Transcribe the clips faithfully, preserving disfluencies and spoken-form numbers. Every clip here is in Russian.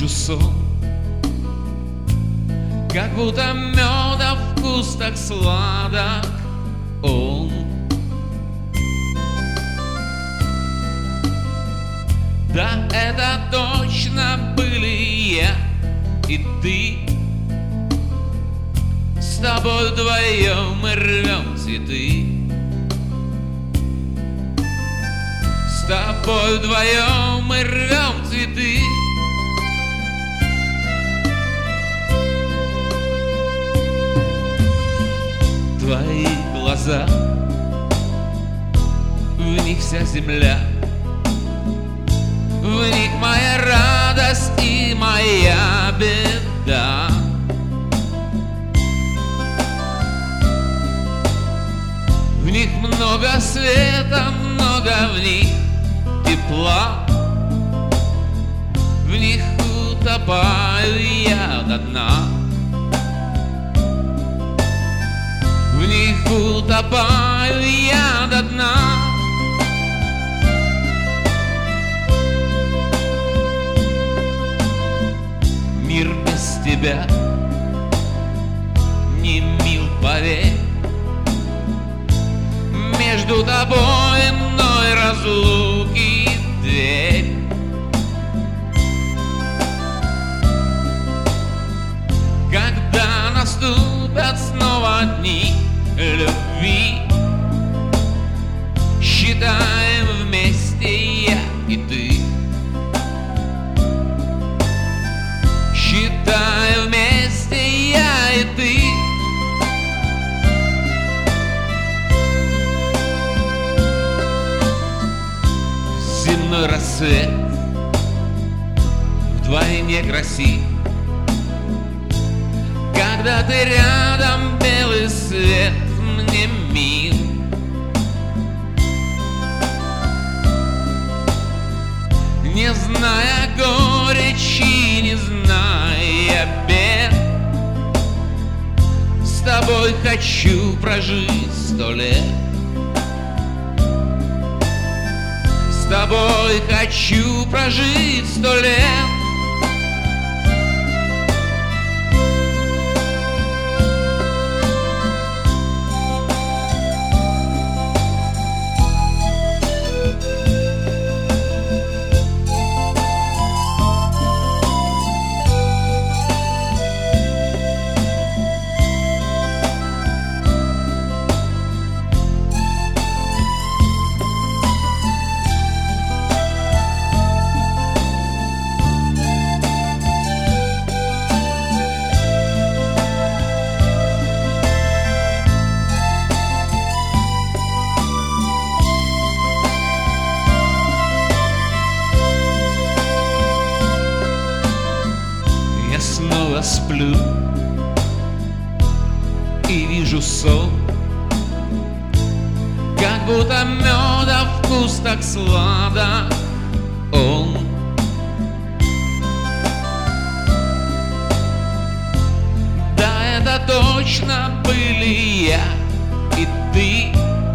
вижу сон, как будто меда вкус так сладок он. Да, это точно были я и ты. С тобой вдвоем мы рвем цветы. С тобой вдвоем мы рвем цветы. Твои глаза, в них вся земля, в них моя радость и моя беда. В них много света, много в них тепла. В них утопаю я до дна. В них утопаю я до дна. Мир без тебя не мил, поверь. Между тобой и мной разлуки дверь. Когда наступят снова дни любви, считаем вместе я и ты. Считаем вместе я и ты. Земной рассвет вдвойне красив, когда ты рядом, белый свет мне мил. Не зная горечи, не зная бед, с тобой хочу прожить сто лет. С тобой хочу прожить сто лет. Снова сплю и вижу сон, как будто меда вкус так сладок он. Да, это точно были я и ты.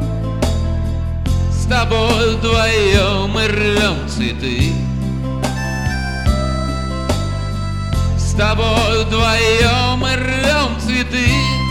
С тобой вдвоем мы рвем цветы. С тобой вдвоем мы рвем цветы.